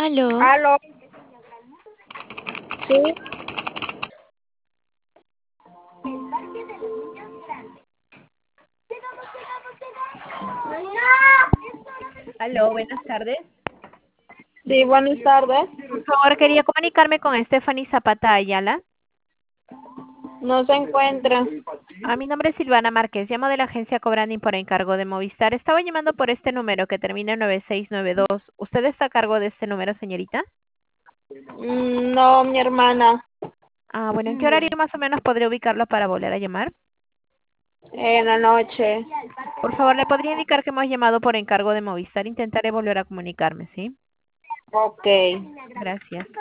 Aló, Aló, sí, Aló, buenas tardes. sí, buenas tardes. Por favor, quería comunicarme con Stephanie Zapata Ayala. No se encuentra. Mi nombre es Silvana Márquez, llamo de la agencia Cobranding por encargo de Movistar. Estaba llamando por este número que termina en 9692. ¿Usted está a cargo de este número, señorita? No, mi hermana, Bueno, ¿en qué horario más o menos podría ubicarlo para volver a llamar? en la noche. Por favor, ¿le podría indicar que hemos llamado por encargo de Movistar? Intentaré volver a comunicarme, ¿sí? Ok. Gracias.